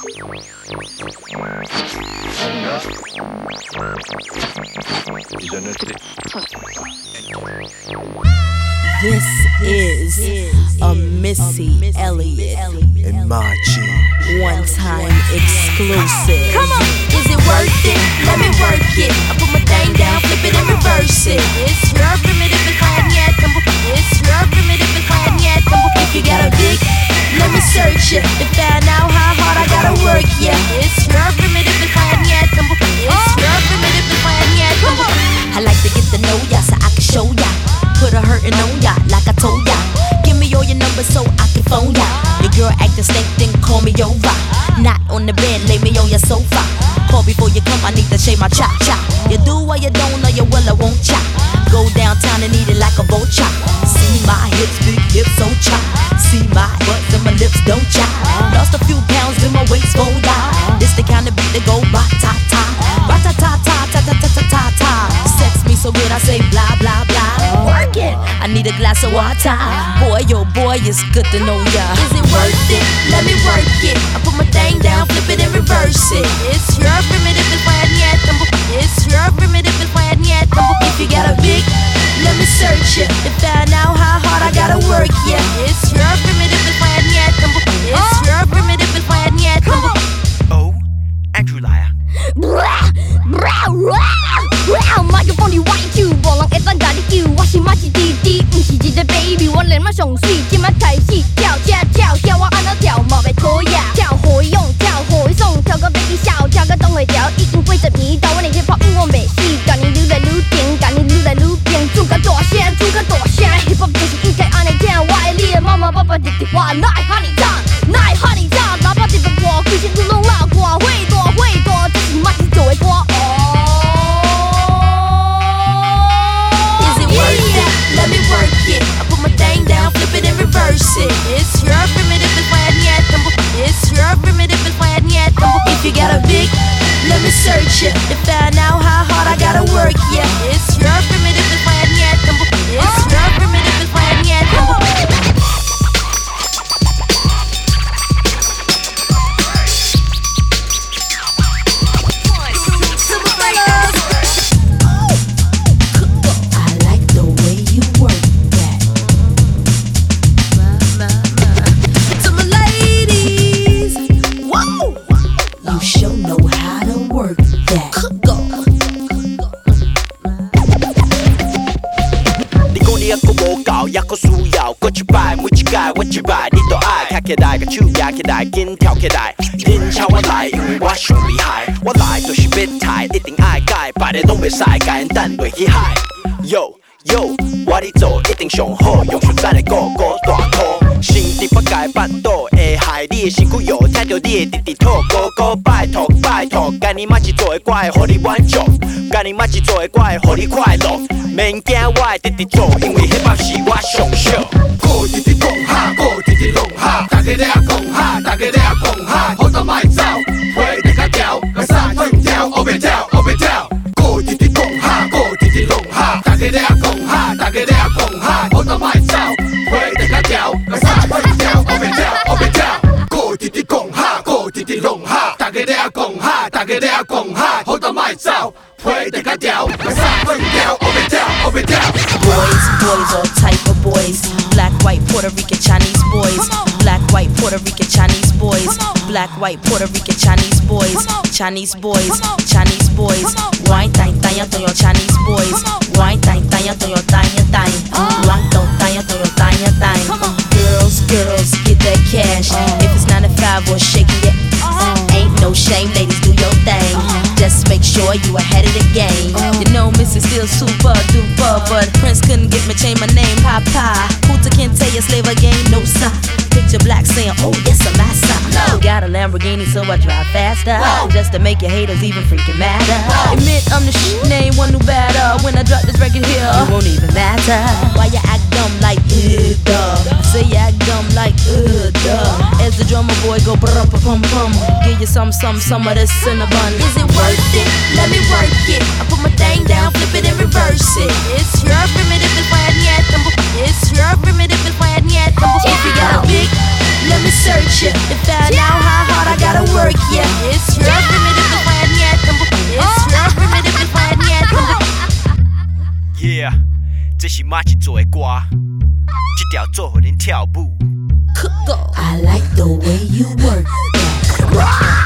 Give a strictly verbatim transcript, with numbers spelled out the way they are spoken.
This is a Missy Elliott and Machi one-time exclusive. Come on, is it worth it? Let me work it. I put my thing down, flip it and reverse it. It's your primitive and quiet tumble. It's your primitive and quiet tumble. If you got a big, let me search it to find out how hard I gotta work. Yeah, it's your primitive and quiet tumble. It's your primitive and quiet tumble. I like to get to know ya so I can show ya. Put a hurtin' on ya like I told ya. Give me all your numbers so I can phone ya. Your girl actin' stank, then call me over. Not on the bed, lay me on your sofa. Call before you come, I need to shave my chop chop. You do or you don't, or you will, I won't chop. Go downtown and eat it like a vulture. See my hips, big hips, so chop. See my butts and my lips, don't chop. Lost a few pounds in my waist, for ya. This the kind of beat that go ba-ta-ta. Ba-ta-ta-ta, ta-ta-ta-ta-ta-ta. Sex me so good, I say blah, blah, blah. Work it, I need a glass of water. Boy, yo, boy, it's good to know ya. Is it worth it? Let me work it. I put my thing down, flip it and reverse it. It's your primitive and quiet tumble. It's your primitive and quiet tumble. If you got a big, let me search it to find out how hard I gotta work. Yeah, it's your primitive and quiet tumble. It's your primitive and quiet tumble. Oh, Andrew 來啊麥克風你歪叫，無人會當甲你叫，我是馬是弟弟，毋是一個 baby， 我連馬上水，今仔開始跳跳跳跳，我安怎跳無袂討厭，跳互伊用，跳互伊爽，跳到要去笑，跳到當會調，已經幾十年，到我連 hip hop 我袂死，甲你愈來愈甜，甲你愈來愈甜，做甲大聲，做甲大聲 ，hip hop 就是應該安尼聽，我愛你的媽媽爸爸弟弟，我哪會喊你唱，哪會喊你唱，喇叭特別大，規身都攏拉掛，會大會大，這是馬是做的歌。 Let me work it. I put my thing down, flip it and reverse it. It's your primitive and quiet tumble. It's your primitive and quiet tumble. If you got a big, let me search it to find out how hard I gotta work. Yeah, it's your primitive and quiet tumble. It's your primitive and quiet tumble. 一個需要，過一擺每一擺我一擺，你都愛，卡起來個手舉起來，緊跳起來，人請我來，因為我上厲害，我來就是別態，一定愛改，別的攏袂使，甲因等落去海。Yo yo，我哩做一定上好，用實在的個個大肚，心地不改巴肚，會害你的身軀又聽到你的弟弟吐，個個拜託拜託，甲你媽是做的乖，互你滿足，甲你媽是做的乖，互你快樂。免驚我的弟弟做，因為 hip hop 是我上少。個弟弟講下，個弟弟弄下，大家咧講下，大家咧講下，好多賣走，陪大家跳，個三分跳，後邊跳，後邊跳。個弟弟講下，個弟弟弄下，大家咧講下，大家咧講下，好多賣走，陪大家跳，個三分跳，後邊跳，後邊跳。個弟弟講下，個弟弟弄下，大家咧講下，大家咧講下，好多賣走。Boys, boys, all type of boys. Black, white, Puerto Rican, Chinese boys. Black, white, Puerto Rican, Chinese boys. Black, white, Puerto Rican, Chinese boys. Chinese boys, Chinese boys. Wine, time, time, to your Chinese boys. Wine, time, time, to your time, time. Wine, time, to your time, time. Girls, girls, get that cash. If it's nine to five or shaking it, ain't no shame, ladies, do your thing. Just make sure you ahead of the game. You know Missy still super duper, but Prince couldn't get me change my name, Papa. Hooter can't tell you slave again, no sir. Picture black saying, oh yes, I'm massa. Got a Lamborghini, so I drive faster. Just to make your haters even freaking madder. Admit I'm the shit, name one new batter. When I drop this record here, it won't even matter. Why you act dumb like uh, duh? Say you act dumb like uh, duh. As the drummer boy go brum pum pum, give you some some some of this cinnamon. Is it worth it? Let me work it. I put my thing down, flip it and reverse it. It's your primitive and quiet tumble. It's your primitive and quiet tumble. If you got a big, let me search it to find out how hard I gotta work. Yeah， 这是马吉做的歌，这条做互恁跳舞。 I like the way you work that.